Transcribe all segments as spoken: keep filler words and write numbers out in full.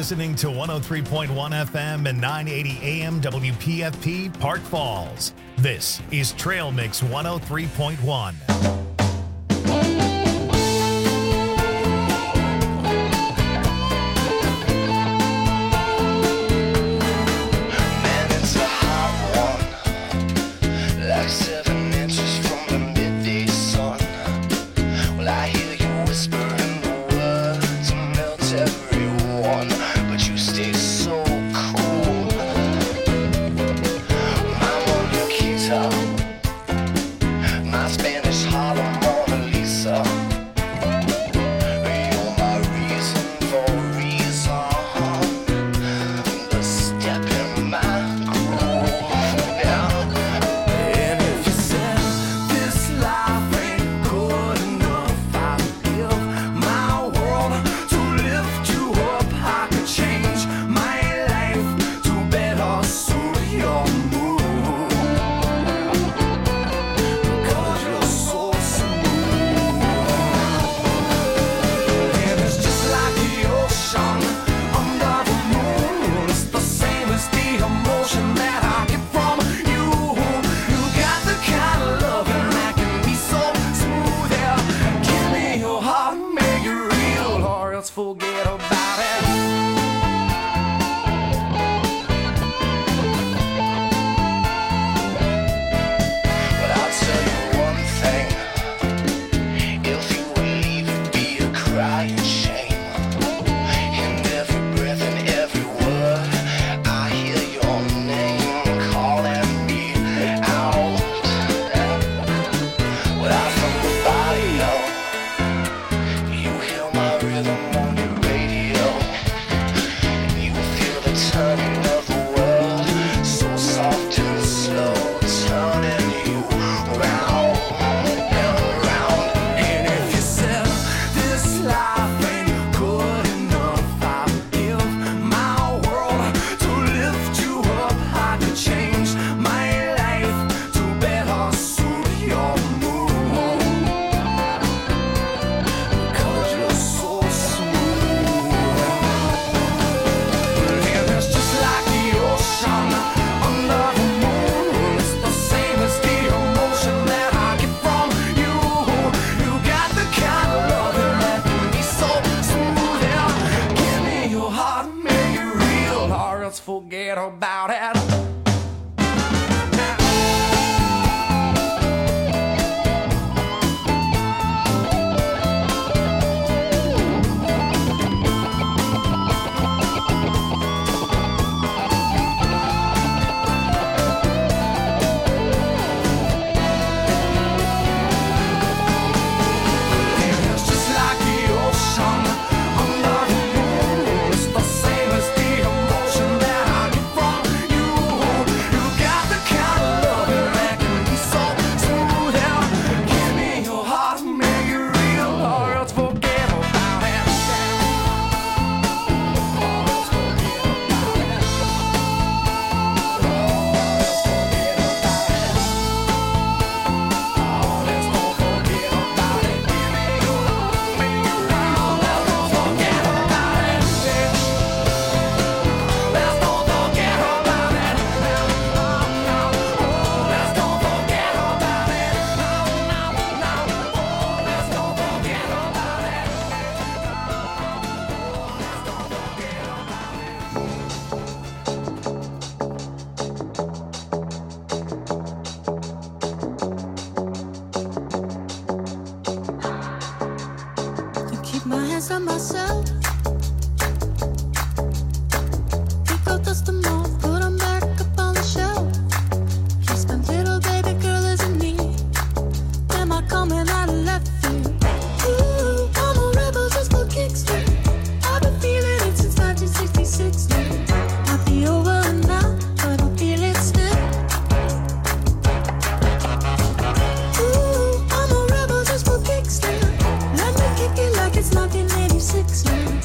listening to one oh three point one F M and nine eighty A M W P F P Park Falls. This is Trail Mix one oh three point one. It's nineteen eighty-six now.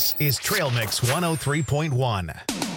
This is Trail Mix one oh three point one.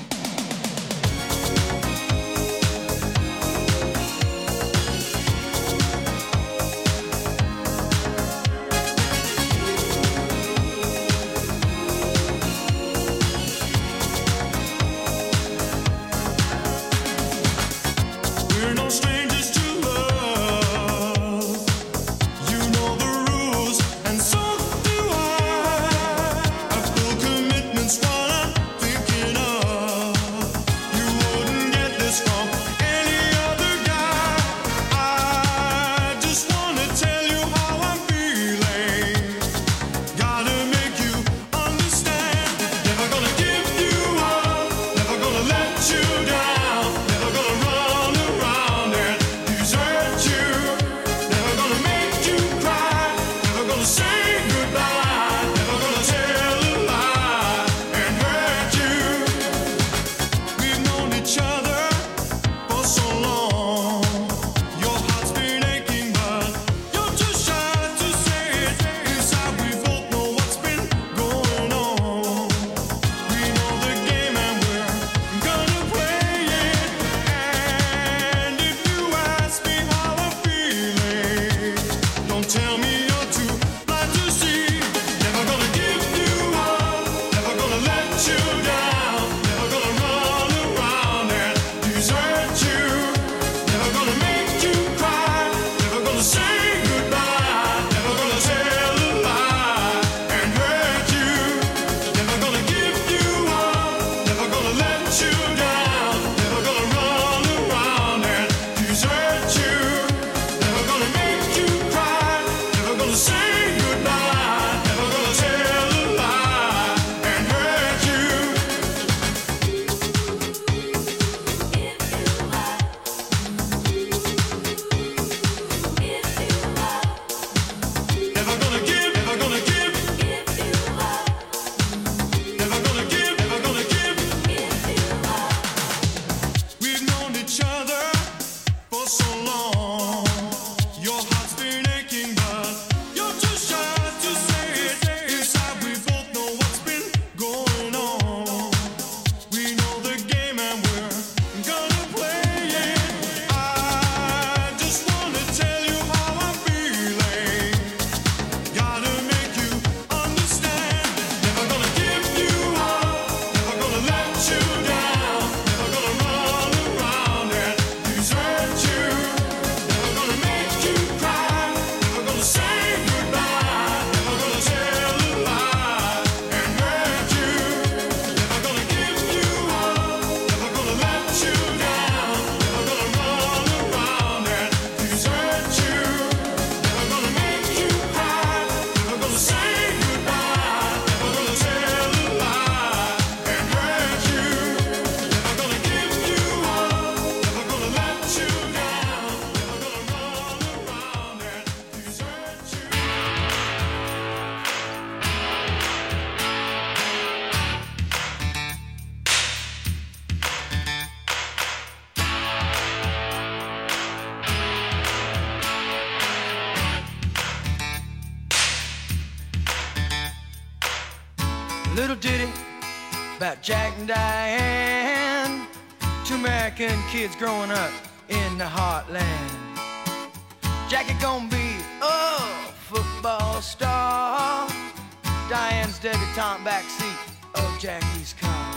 Little ditty about Jack and Diane, two American kids growing up in the heartland. Jackie gonna be a football star, Diane's debutante backseat of Jackie's car.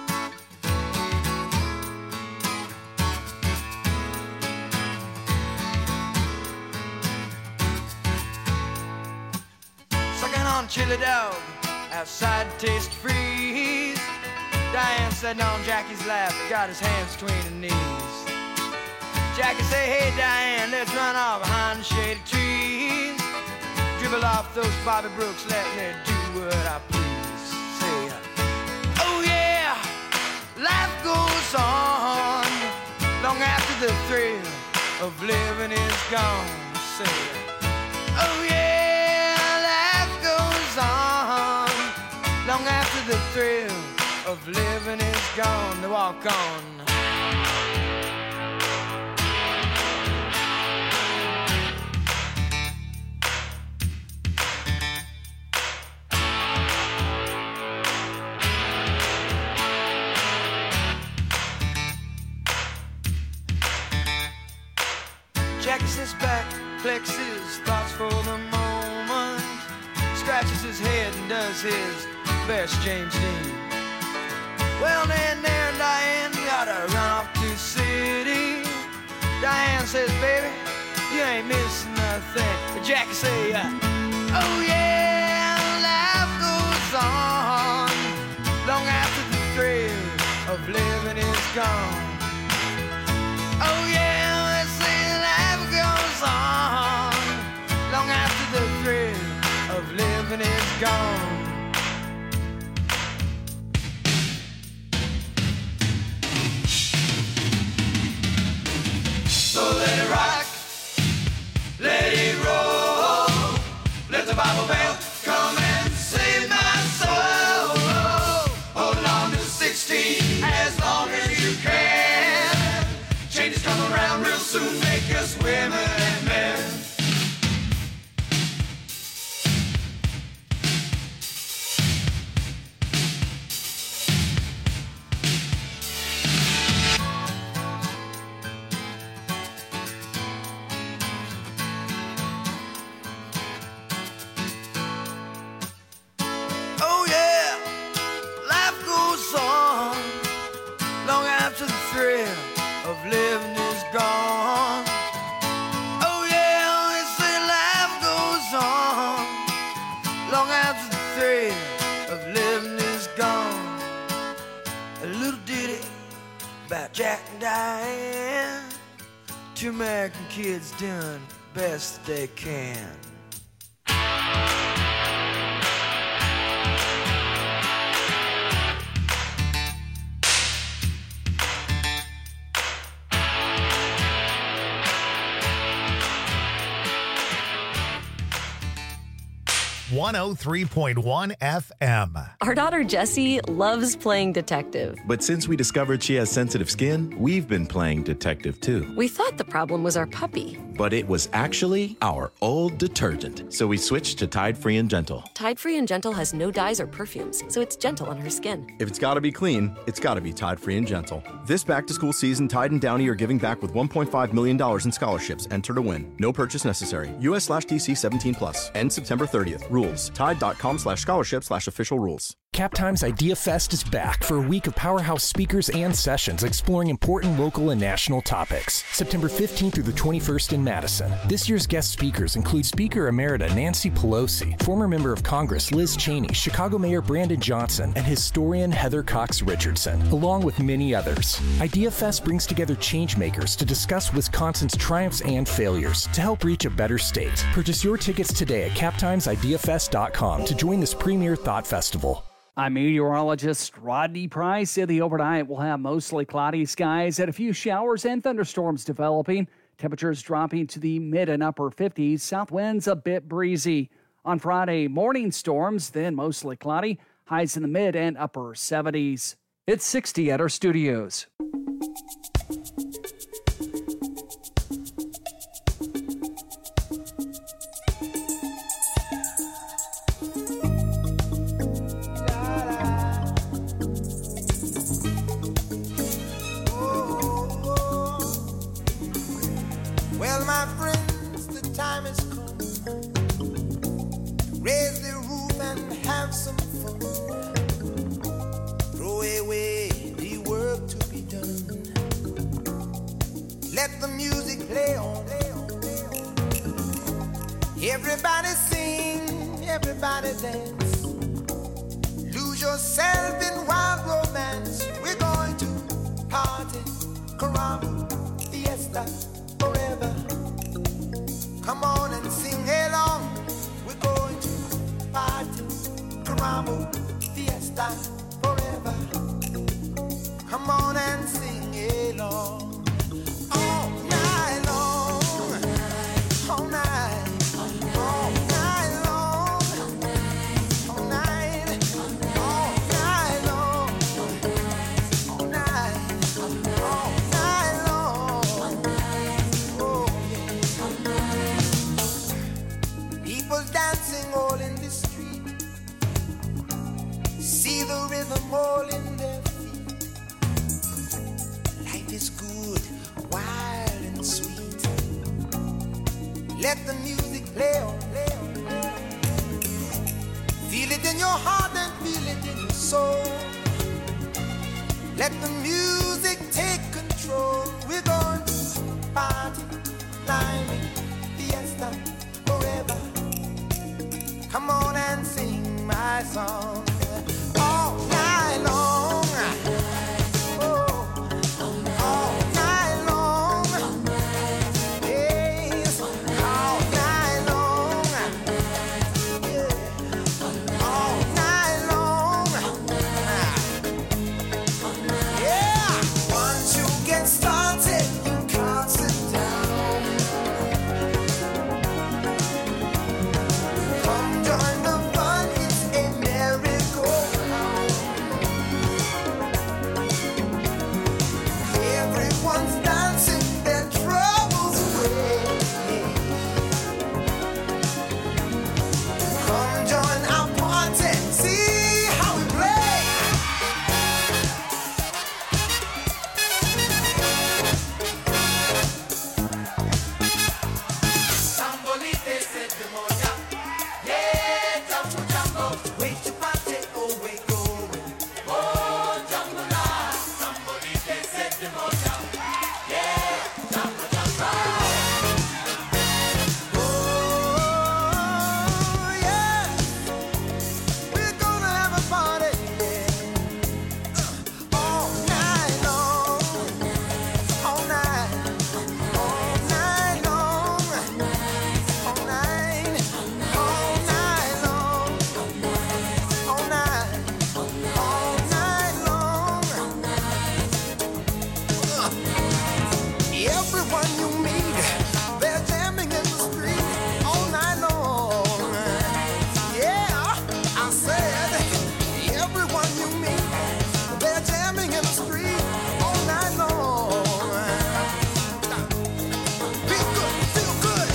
Sucking on chili dog outside Taste Freeze, Diane sitting on Jackie's lap, got his hands between her knees. Jackie say, hey Diane, let's run off behind the shady trees, dribble off those Bobby Brooks, let me do what I please. Say, oh yeah, life goes on long after the thrill of living is gone. Say, oh yeah, life goes on long after the thrill of living is gone. To walk on. thoughts for the moment, scratches his head and does his best James Dean. Well, then there, Diane, gotta run off to the city. Diane says, baby, you ain't missing nothing. But Jackie say, uh, oh yeah, life goes on long after the thrill of living is gone. Oh yeah, they say life goes on long after the thrill of living is gone. So let it rock, let it roll, let the Bible belt come and save my soul. Hold on to sixteen as long as you can. Changes come around real soon, make us women and men. Living is gone. Oh yeah, they say life goes on long after the thrill of living is gone. A little ditty about Jack and Diane. Two American kids doing the best they can. one oh three point one F M. Our daughter Jessie loves playing detective. But since we discovered she has sensitive skin, we've been playing detective too. We thought the problem was our puppy. But it was actually our old detergent. So we switched to Tide Free and Gentle. Tide Free and Gentle has no dyes or perfumes, so it's gentle on her skin. If it's gotta be clean, it's gotta be Tide Free and Gentle. This back-to-school season, Tide and Downy are giving back with one point five million dollars in scholarships. Enter to win. No purchase necessary. U S slash D C seventeen plus. End September thirtieth. Rules. Tide.com slash scholarship slash official rules. Captime's Idea Fest is back for a week of powerhouse speakers and sessions exploring important local and national topics. September fifteenth through the twenty-first in Madison. This year's guest speakers include Speaker Emerita Nancy Pelosi, former member of Congress Liz Cheney, Chicago Mayor Brandon Johnson, and historian Heather Cox Richardson, along with many others. Idea Fest brings together changemakers to discuss Wisconsin's triumphs and failures to help reach a better state. Purchase your tickets today at captimes idea fest dot com to join this premier thought festival. I'm meteorologist Rodney Price. In the overnight, we'll have mostly cloudy skies and a few showers and thunderstorms developing. Temperatures dropping to the mid and upper fifties. South winds a bit breezy. On Friday, morning storms, then mostly cloudy. Highs in the mid and upper seventies. It's sixty at our studios. Well, my friends, the time has come. Raise the roof and have some fun. Throw away the work to be done. Let the music play on. Everybody sing, everybody dance. Lose yourself in wild romance. We're going to party, caramba, fiesta. Forever. Come on and sing along. We're going to party, caramba, fiesta, forever. Come on and sing along. All night long. All night. All night long. All night. All night long. All night. All night long. People dancing all in the street. See the rhythm all in their feet. Life is good, wild and sweet. Let the music play in your heart and feel it in your soul. Let the music take control. We're going to party, climbing, fiesta, forever. Come on and sing my song all night long. Oh, all night long. Yes, all night long. Yeah, all night long. Yeah, once you get started, you can't sit down. Come join the fun, it's a merry-go-round. Everyone's dancing their troubles away. Come join our party, see how we play. Sambolite se demoja, yeah, jambo jambo, wait to party, oh wait going, oh jambo la, sambolite se demoja, yeah, jambo jambo, oh yeah, we're gonna have a party, yeah, all night long, all night, all night long. All night, all night long, all night, all night long. Everyone you meet, they're jamming in the street all night long. Yeah, I said, everyone you meet, they're jamming in the street all night long. Be good, feel good.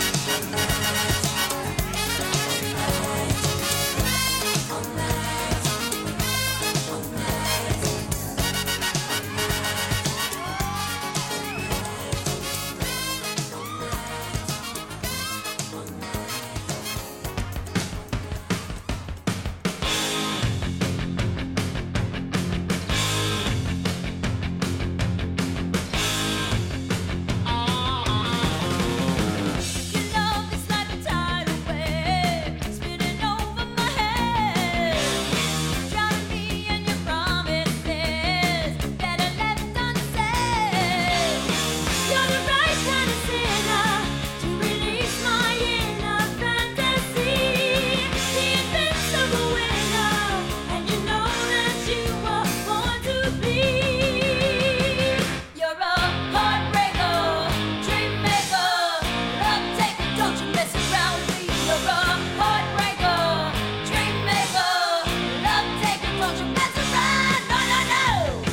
Your love is like a tidal wave, spinning over my head, drowning me in your promises that are left unsaid. You're the right kind of sinner to release my inner fantasy, the invincible winner, and you know that you were born to be. You're a heartbreaker, dream maker, love taker, don't you mess around with me. You're a heartbreaker, dream maker, love taker, don't you mess around. No, no, no.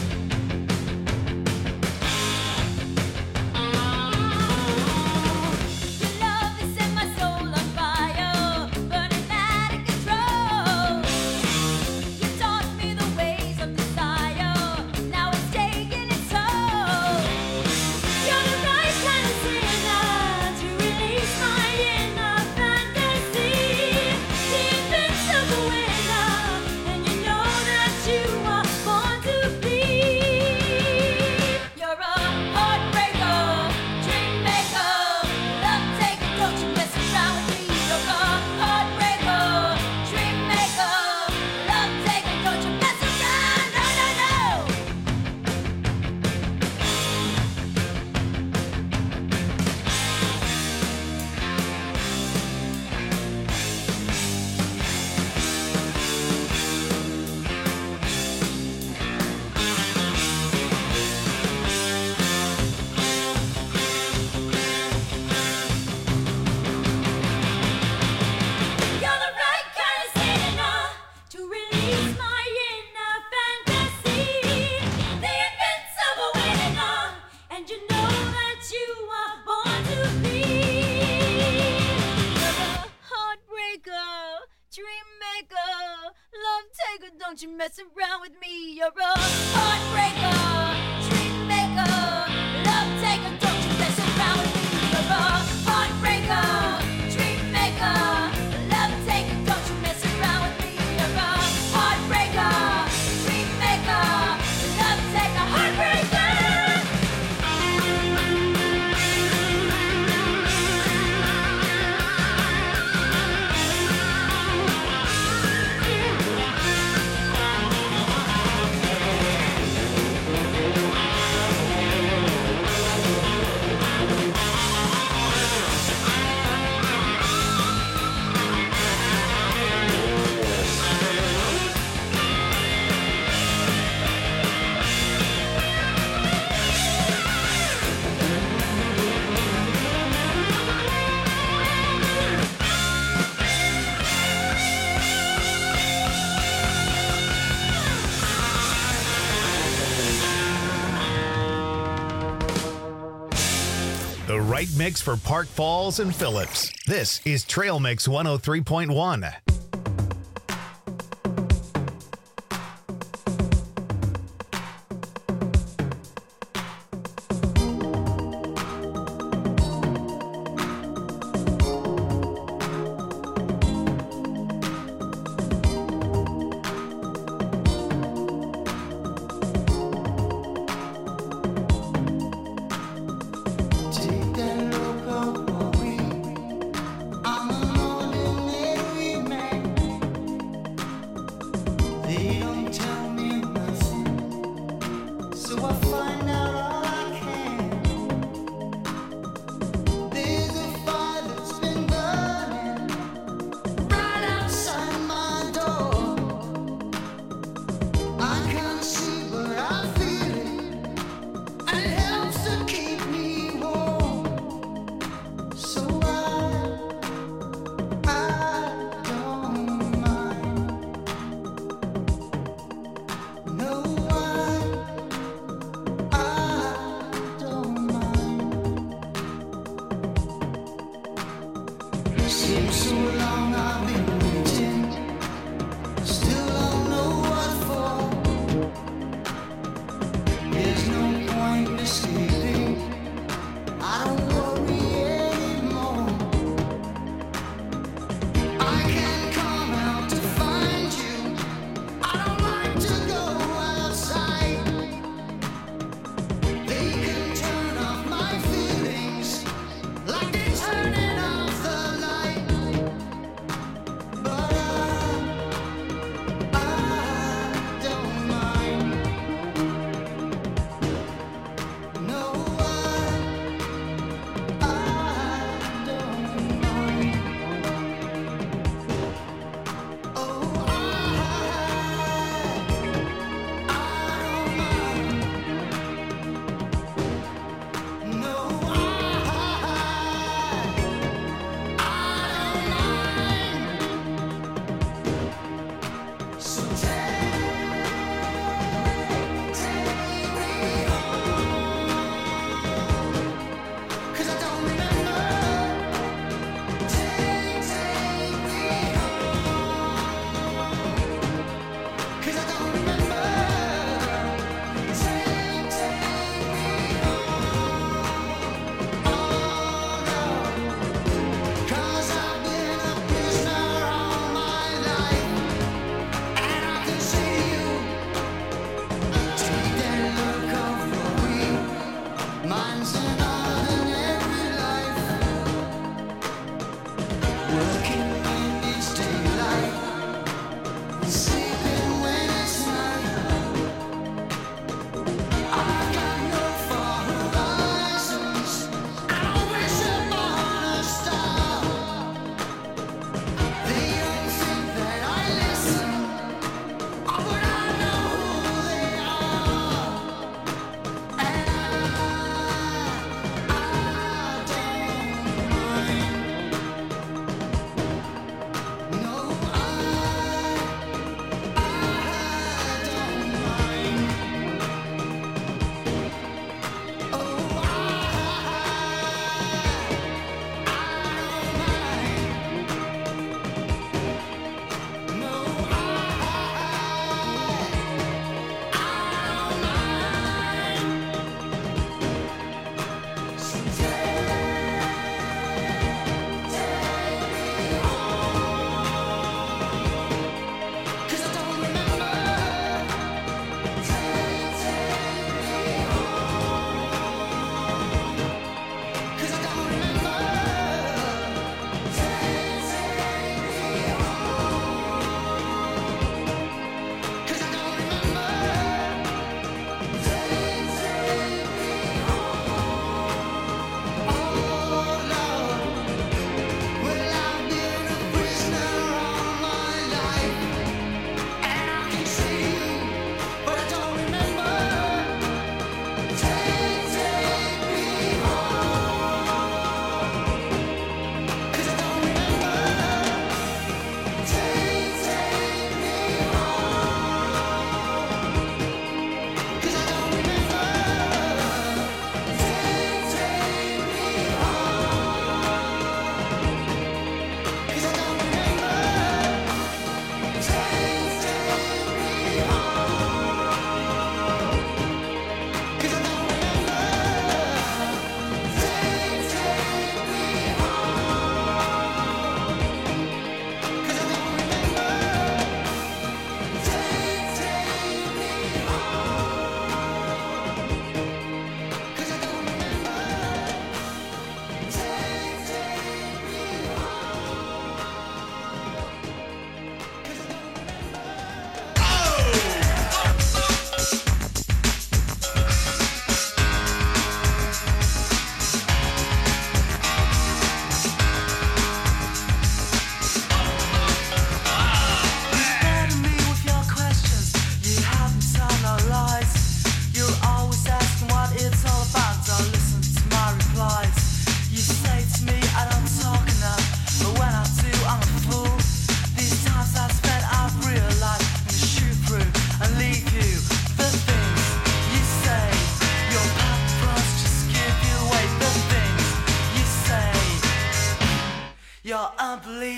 Your love has set my soul on fire, burning out of control. You taught me the ways of desire, now it's taking its toll. You're the right kind of sinner to release my inner fantasy, the invincible winner, and you know that you are born to be. You're a heartbreaker, dream maker, love taker, don't you mess around with me. You're a heartbreaker, dream maker, love taker, don't you mess around. No, no, no. You're the right kind of sinner to release my inner fantasy, the invincible winner, and you know that you are born to be. You're a heartbreaker, dream maker, love taker, don't you mess around with me. You're a heartbreaker, dream maker, love taker, don't you mess around with me. You're a heartbreaker, dream maker, love taker, don't you mess around with me. You're a right mix for Park Falls and Phillips. This is Trail Mix one oh three point one.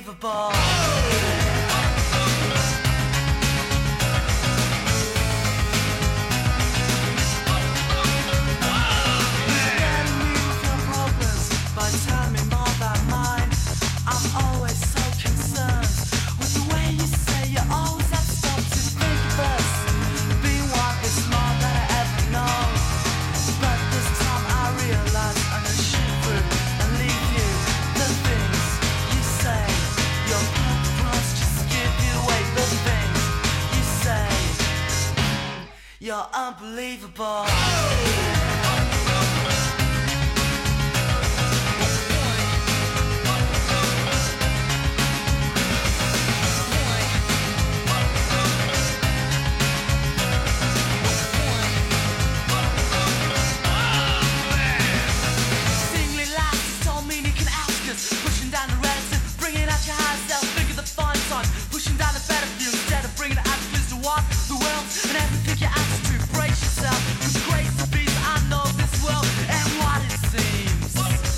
unbelievable. But tell me more about mine. I'm always so concerned with the way you say you always have stopped to think of us. Being one is more than I ever know. But this time I realize I'm gonna shoot through and leave you. The things you say, your purpose just give you away. The things you say, you're unbelievable. Pushing down the relative, bringing out your high self, think of the fun time. Pushing down the better view instead of bringing the attitudes to walk the world and have to pick your attitude, brace yourself. With grace and peace, I know this world and what it seems.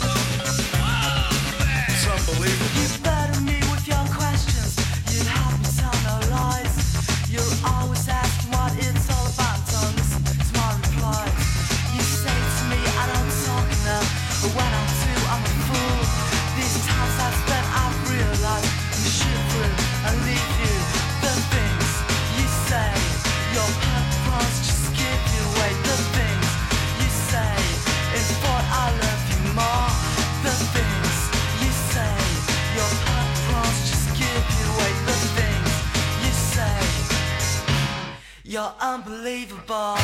It's unbelievable. You burden me with your questions, you help me tell no lies. You're always asking what it's all about, don't listen to my replies. You say to me I don't talk enough, but when I do I'm a fool. These times I've spent, I've realized you shoot through and leave you. The things you say, your purpose just give you away. The things you say, in thought I love you more. The things you say, your purpose just give you away. The things you say, you're unbelievable.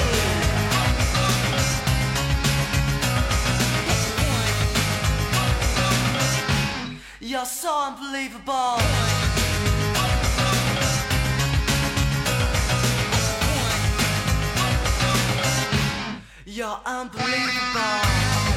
You're so unbelievable. You're unbelievable.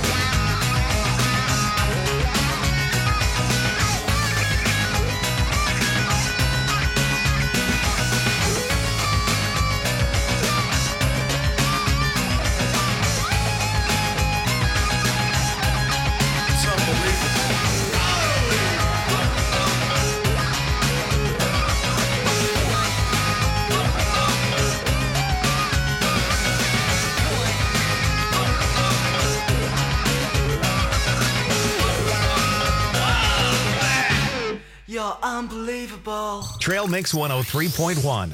You're unbelievable. Trail Mix one oh three point one.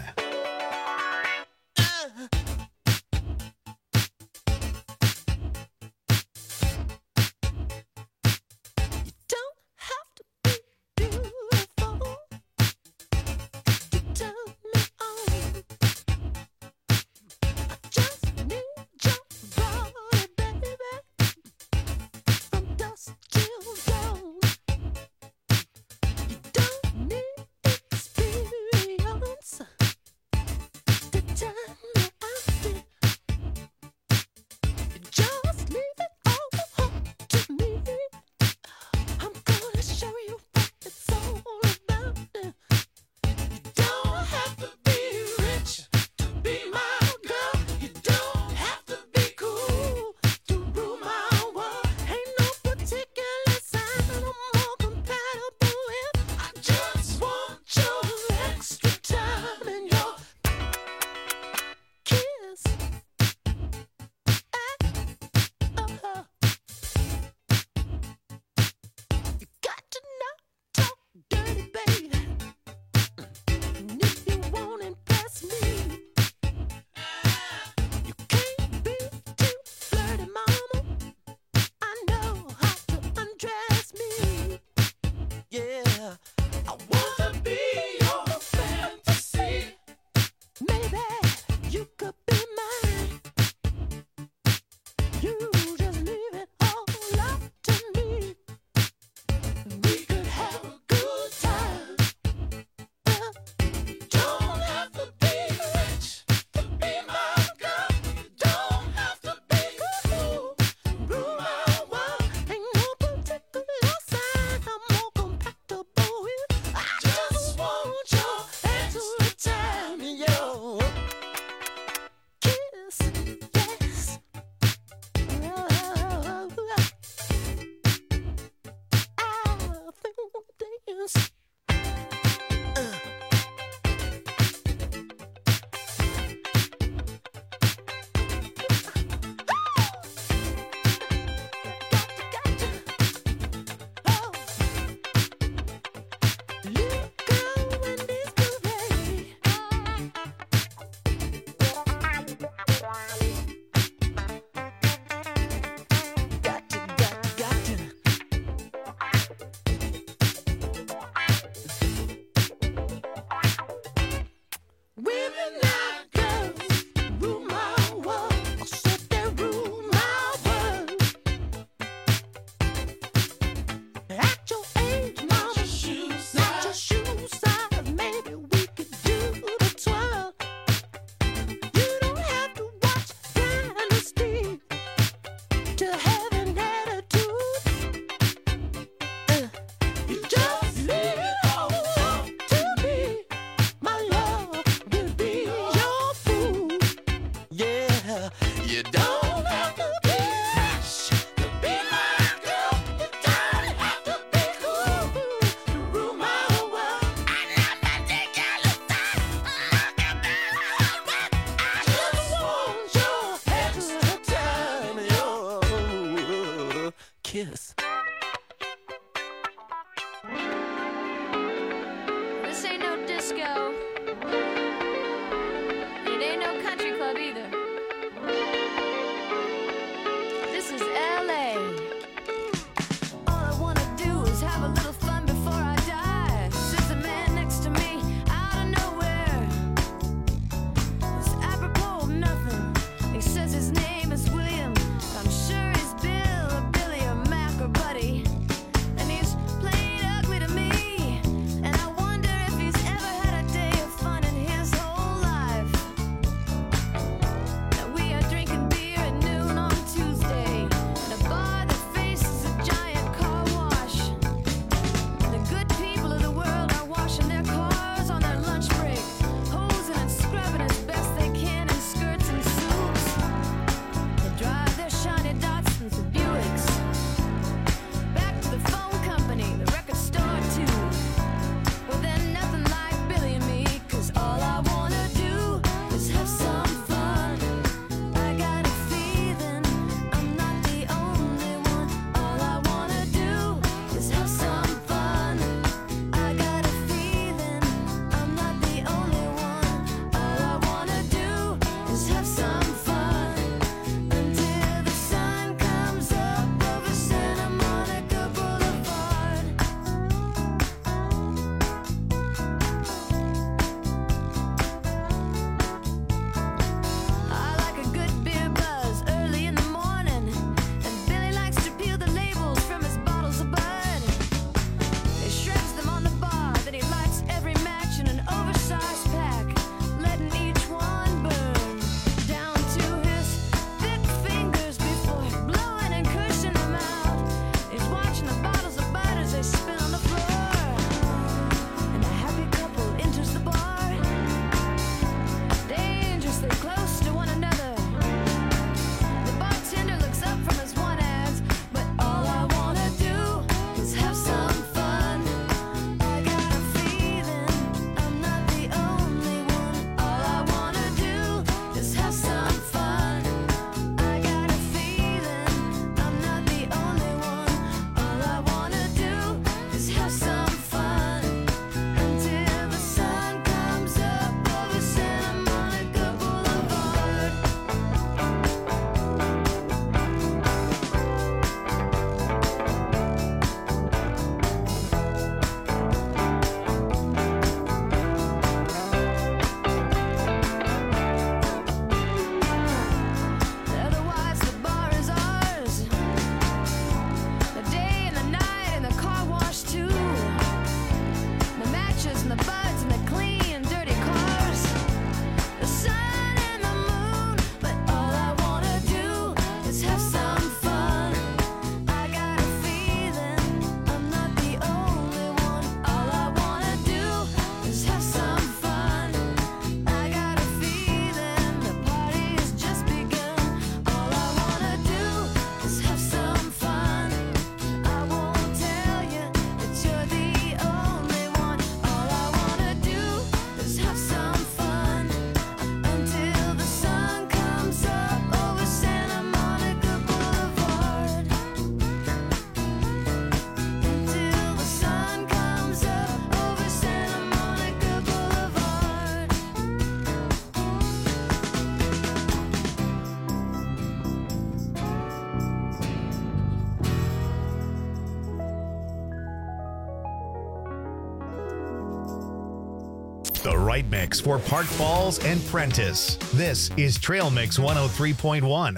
The right mix for Park Falls and Prentice. This is Trail Mix one oh three point one.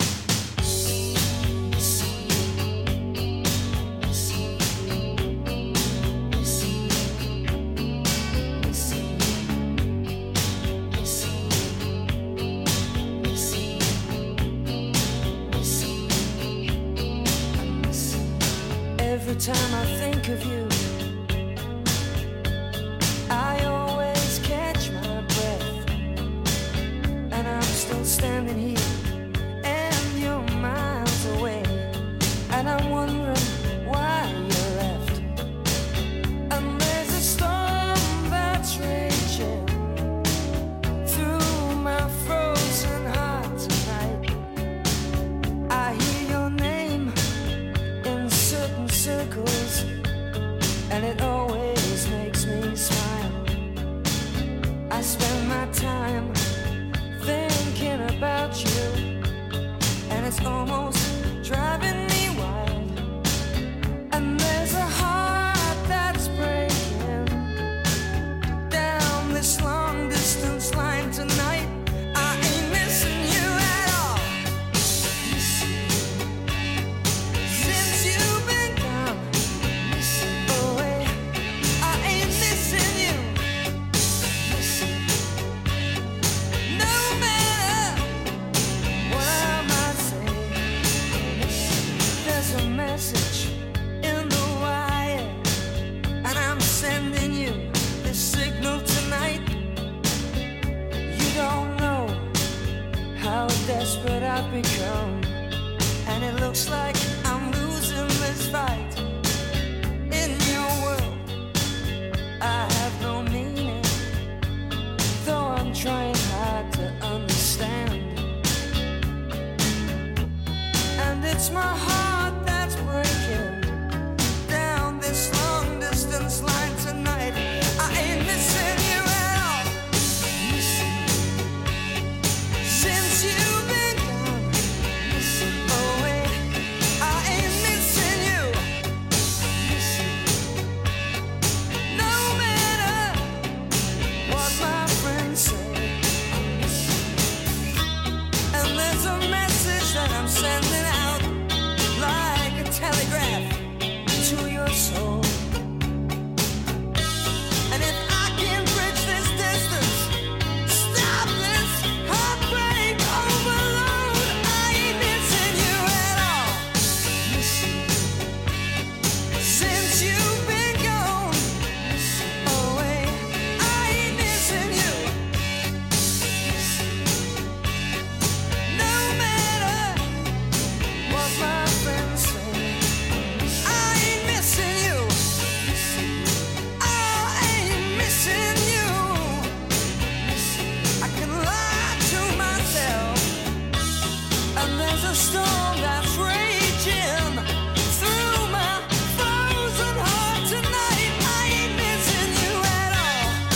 Every time I think of you, I always catch my breath, and I'm still standing here, and you're miles away, and I'm wondering why you left. And there's a storm that's raging through my frozen heart tonight. I hear your name in certain circles, and it always makes me smile. I spend my time thinking about you, and it's almost driving me wild. And there's a heart that's breaking down this long distance line tonight. I ain't missing you at all. Since you've been gone away, I ain't missing you. No matter what I might say, there's a message in the wire, and I'm sending you this signal tonight. You don't know how desperate I've become, and it looks like I'm losing this fight. In your world, I have no meaning, though I'm trying hard to understand. And it's my heart that's breaking down this long distance line tonight. I ain't missing you at all. Since you've been gone away, I ain't missing you. No matter what my friends say. And there's a message that I'm sending out like a telegraph to your soul. And if I can bridge this distance, stop this heartbreak overload, I ain't missing you at all. Since you've been gone away, I ain't missing you. No matter what my friends say, I ain't missing you. I ain't missing you. I can lie to myself, and there's a storm that's raging through my frozen heart tonight. I ain't missing you at all.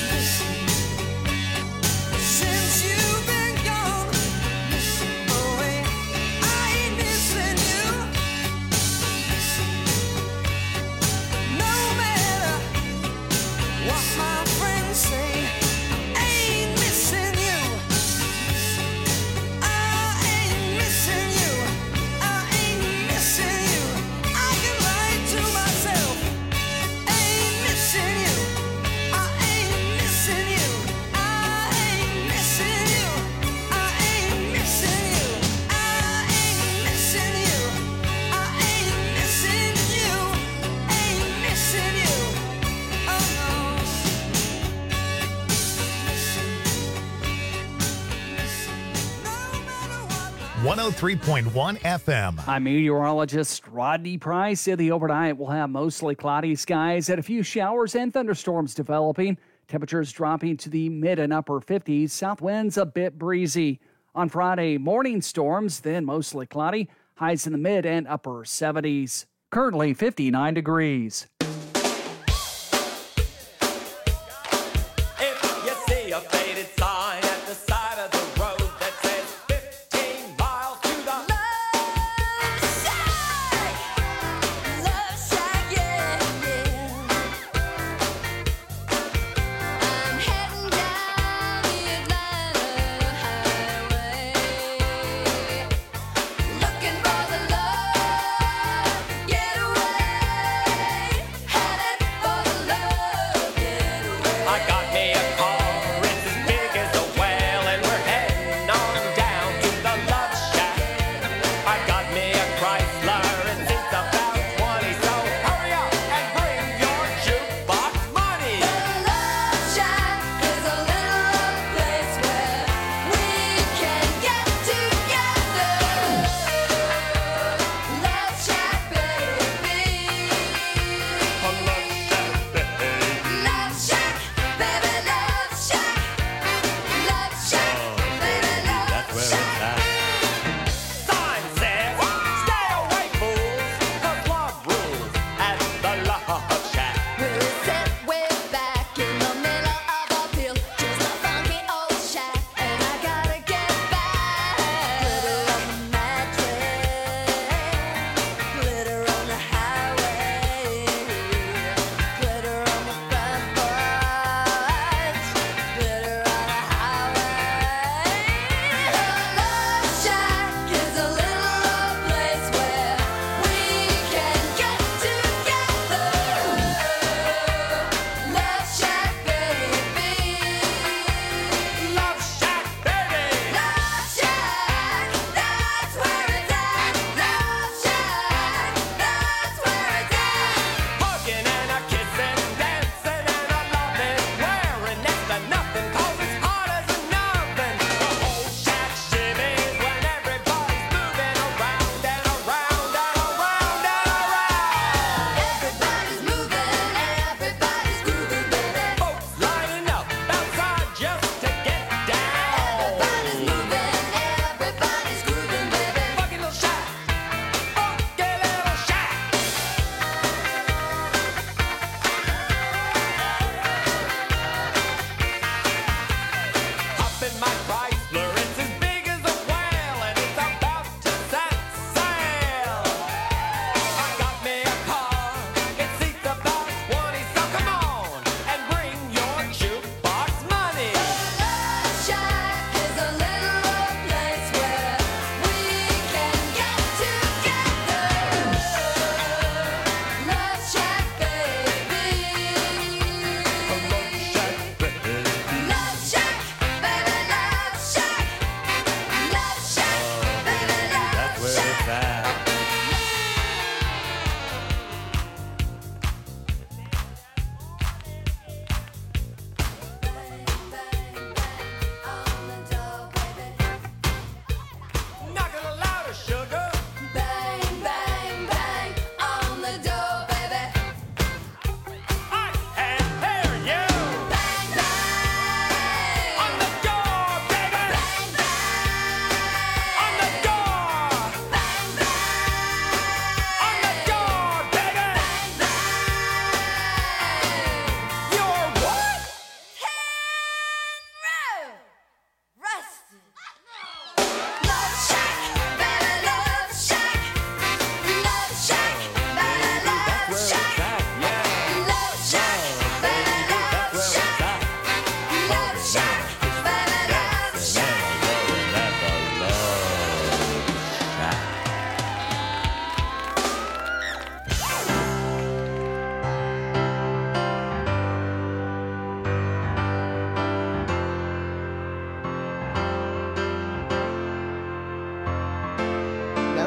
Since you've been gone away, I ain't missing you. No matter what my friends say, I ain't missing you. I ain't missing you. I ain't missing you. I can lie to myself. I ain't missing you. I ain't missing you. I ain't missing you. I ain't missing you. I ain't missing you. I ain't missing you. Ain't missing you. Oh no. No matter what. one oh three point one F M. I'm meteorologist Rodney Price. In the overnight, we'll have mostly cloudy skies and a few showers and thunderstorms developing. Temperatures dropping to the mid and upper fifties. South winds a bit breezy. On Friday, morning storms, then mostly cloudy. Highs in the mid and upper seventies. Currently fifty-nine degrees. If you see a faded sign at the side of the road that says fifteen miles to the Love shack, yeah, yeah. I'm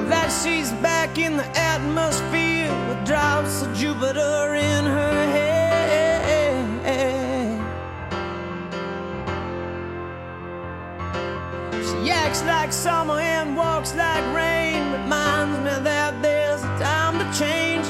that she's back in the atmosphere with drops of Jupiter in her head. She acts like summer and walks like rain, reminds me that there's a time to change.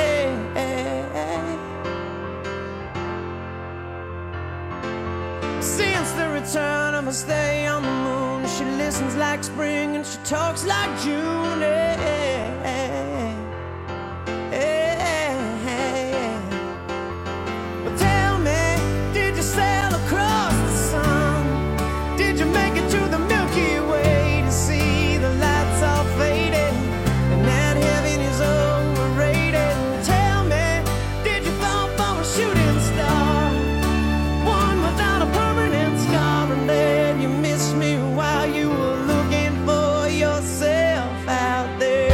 Since the return of her stay on the moon, she listens like spring and she talks like June. Hey, hey, hey, hey. But tell me, did you sail across the sun? Did you make it to the Milky Way to see the lights all faded and that heaven is overrated? Tell me, did you fall for a shooting star? One without a permanent scar, and then you missed me while you were looking for yourself out there.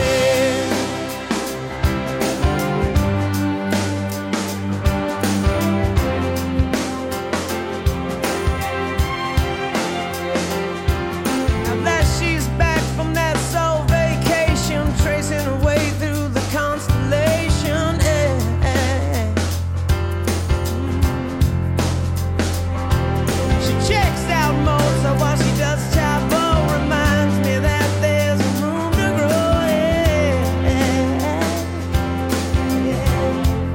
Now that she's back from that soul vacation, tracing her way through the constellation. eh, eh. She checks out Mozart while she does Chapo. Reminds me that there's room to grow. Yeah, yeah.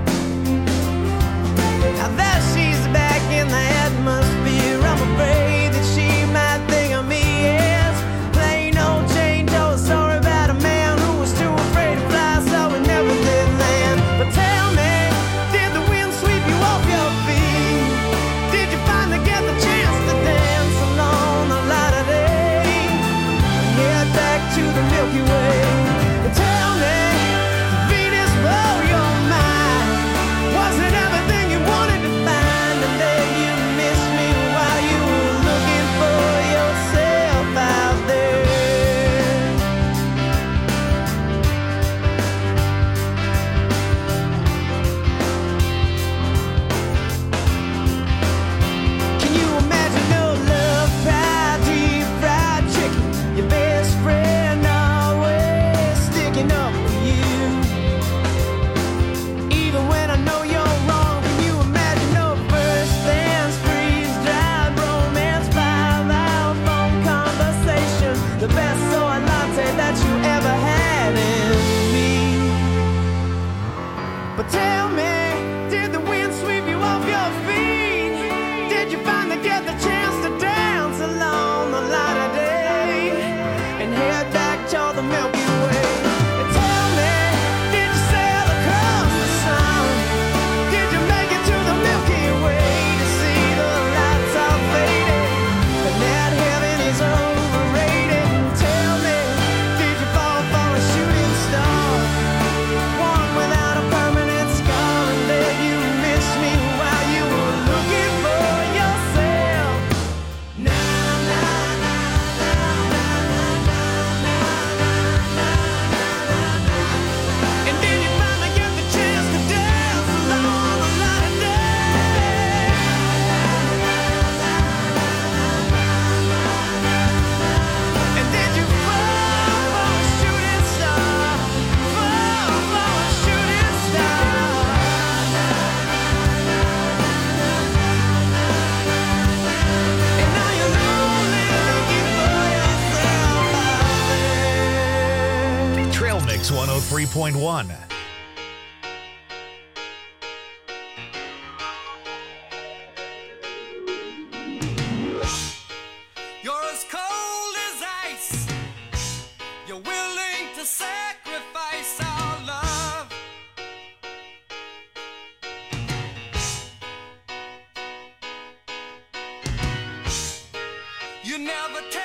Now that she's back in the atmosphere, I'm afraid that she might think of me as plain old Jane Doe. Sorry about a man who was too afraid to fly, so we never did land. But tell me, did the wind sweep you off your feet? Did you finally get the chance to dance along the light of day and head back to the Milky Way? But tell me, did Venus blow your mind? Was it everything you wanted to find? And then you missed me while you were looking for yourself out there. Can you imagine no love, fried, deep fried chicken? Your best friend always sticking up for you. Even when I know you're wrong, can you imagine no first dance, freeze dried romance, five hour phone conversation? The best soy latte that you ever had in me. But tell me, did the wind sweep you off your feet? Did you finally get the chance to dance along the light of day and head back toward the Milky Way? And tell me, did you sail across the sun? Did you make it to the Milky Way to see the lights all faded and that heaven is overrated? And tell me, did you fall for a shooting star? One without a permanent scar, and then you missed me while you were looking for yourself. Na na na na na na na na na. And then you finally get the chance to dance along the light of day. And then you fall for a shooting star, fall for a shooting star. And now you're lonely looking for yourself out there. Trail Mix one oh three point one. You're as cold as ice. You're willing to sacrifice our love. You never take